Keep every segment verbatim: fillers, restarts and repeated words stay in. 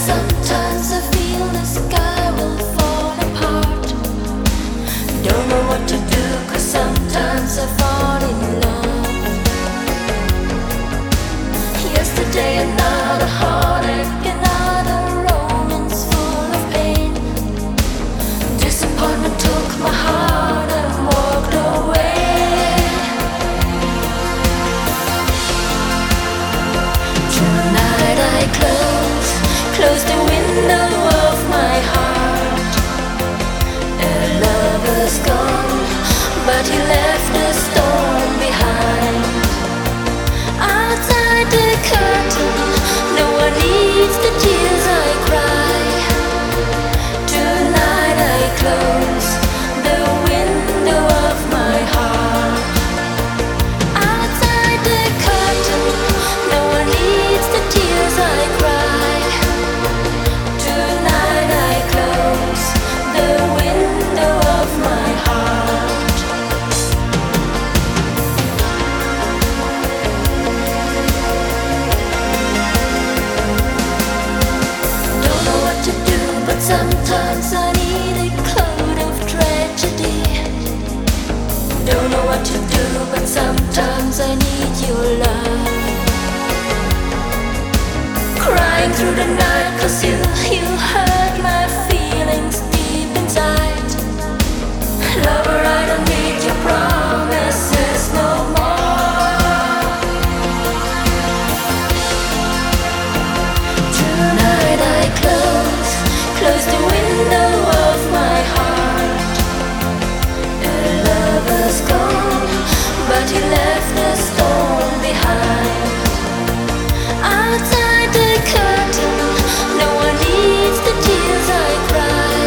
sometimes I feel the sky will fall apart. Don't know what to do, 'cause sometimes I fall in love. Yesterday another heartache, another romance full of pain. Disappointment took my heart and walked away. Tonight I close, close the window of my heart. A lover's gone, but he left a storm behind. Outside the curtain, no one needs the tears I cry. Tonight I close the window of my heart. Outside the curtain, no one needs the tears I cry. Tonight I close the window of my heart. Don't know what to do, but sometimes I need a cloud of tragedy. Don't know what to do, but sometimes I need your love. Crying through the night, 'cause you, you hurt my feelings deep inside. Lover, I don't need your promises no more. Tonight I close, close the window of my heart. A lover's gone, but he left a storm behind. Outside the curtain, no one needs the tears I cry.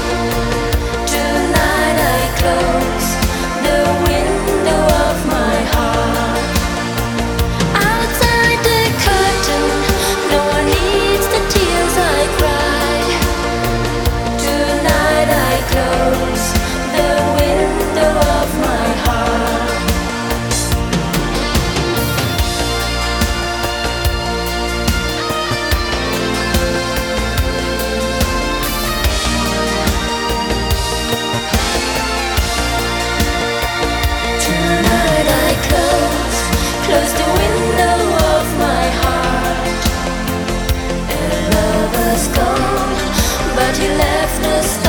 Tonight I close the window of my heart. Outside the curtain, no one needs the tears I cry. Tonight I close the window of my heart. Tonight I close, close the window of my heart. A lover's gone, but he left us